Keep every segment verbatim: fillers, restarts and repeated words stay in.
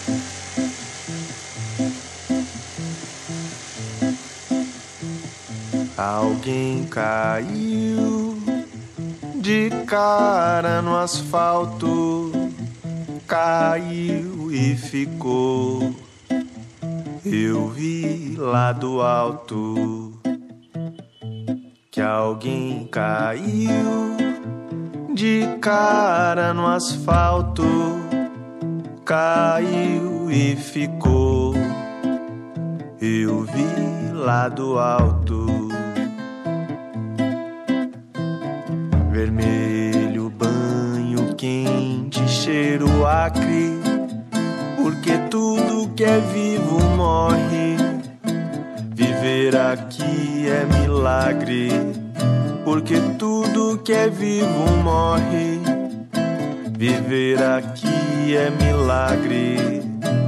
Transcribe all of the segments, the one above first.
Alguém caiu de cara no asfalto, caiu e ficou. Eu vi lá do alto que alguém caiu de cara no asfalto, caiu e ficou. Eu vi lá do alto. Vermelho, banho quente, cheiro acre, porque tudo que é vivo morre. Viver aqui é milagre, porque tudo que é vivo morre. Viver aqui é milagre.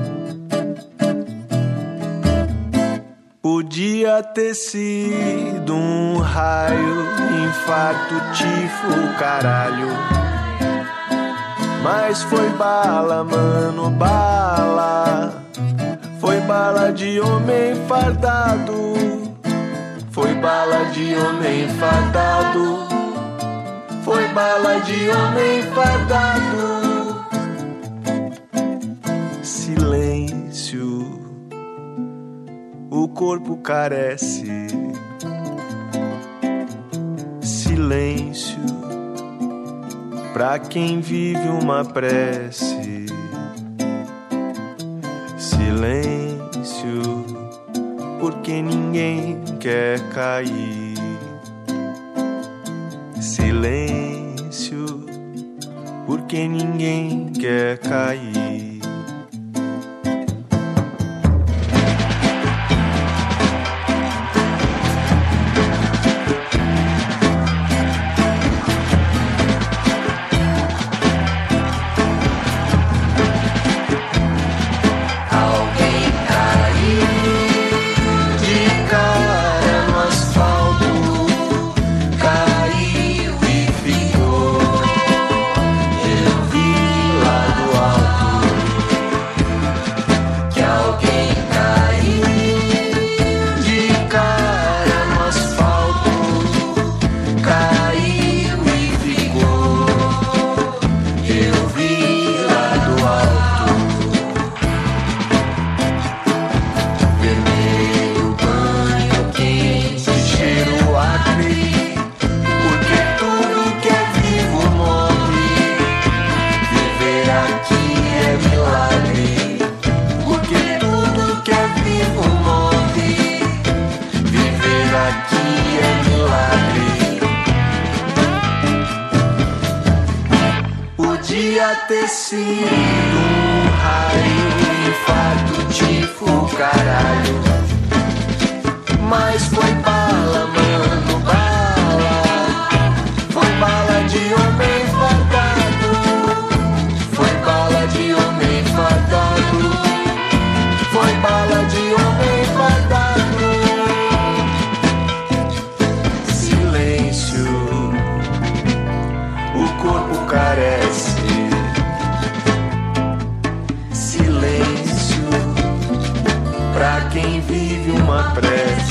Podia ter sido um raio, infarto, tifo, caralho. Mas foi bala, mano, bala. Foi bala de homem fardado. Foi bala de homem fardado. Foi bala de homem fardado. Silêncio. O corpo carece. Silêncio. Pra quem vive uma prece. Silêncio. Porque ninguém quer cair. Silêncio. Porque ninguém quer cair. Ter sido um raio, infarto, tifo, caralho. Mas foi bala, mano, bala. Foi bala de homem fardado. Foi bala de homem fardado. Foi bala de homem fardado. Silêncio. O corpo carece. Pra quem vive uma prece.